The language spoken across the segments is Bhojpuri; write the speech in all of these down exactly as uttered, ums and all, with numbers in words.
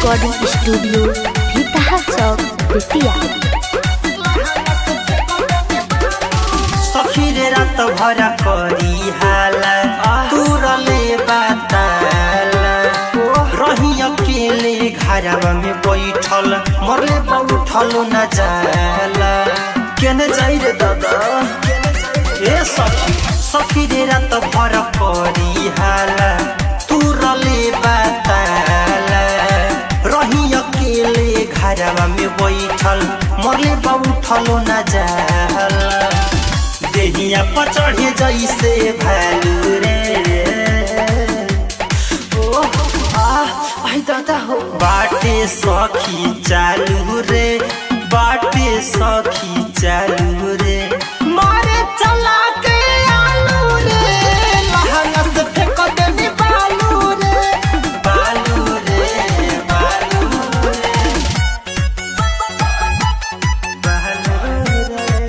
Recording studio Bhitaha Chowk Bettiah. सखी रे रात भरा करी हाला तुरले बताला रही अकेले घरवा में बैठल मरले बैठल न जाला केने जाई रे दादा ए सखी सखी रे रात भरा करी हाला तुरले बताला रही अकेले घरवा में बैठल मरले बैठल न जाला देहिया पर चढ़े जैसे भालू रे ओ आ आई दादा हो बाटे सखी चालू रे बाटे सखी चालू रे मारे चला के आलू रे लहंगा से फेंक देनी बालू रे बालू रे बालू रे बालू रे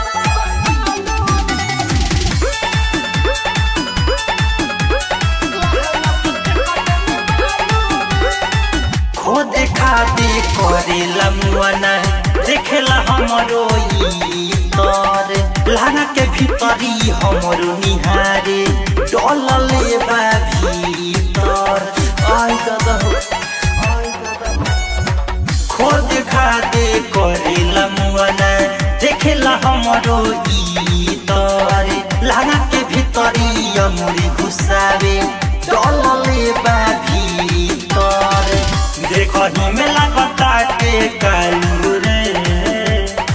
देखा दे करेला मुआना देखेला हमरो तर लाना के भीतरी हमरो निहारे डलले बा भीतर आई दादा हो आई दादा खो देखा दे करेला मुआना देखेला हमरो तर लाना के भीतरी अमरी घुसावे डलले बा भीतर देखो ही में लगता के कालू रे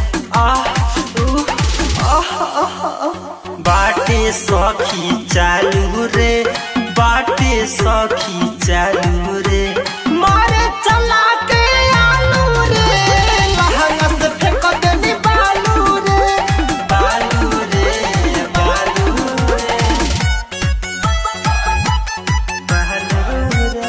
बाटे सखी चालू रे बाटे सखी चालू रे मारे चला के आलू रे लहंगा से फेंक देनी बालू रे बालू रे बालू रे बालू रे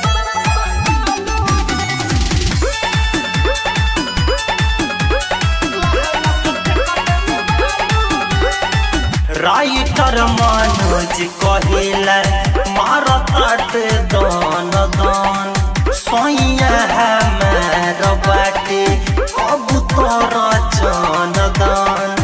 राइटर मनोज कहेला मारत दान दान सोइया हमार बाटे कबूतर जान दान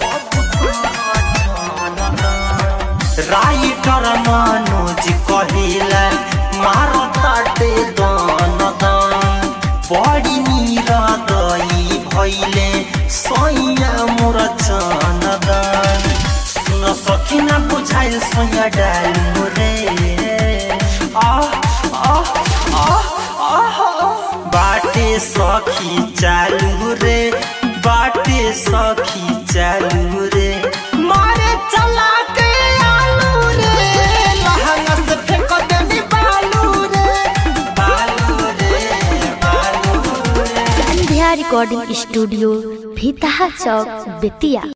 राइटर मनोज कहेला मारत दान दान बड़ी नीरा दई भइले सोइया मोर जान दान सखी ना बुझाइल सोया डालू रे आ आ आ बाटे सखी चालू रे बाटे सखी चालू रे मारे चला के आलू रे लहंगा से फेंक देनी बालू रे बालू रे बालू रे। Sandhya recording studio Bhitaha Chowk Bettiah.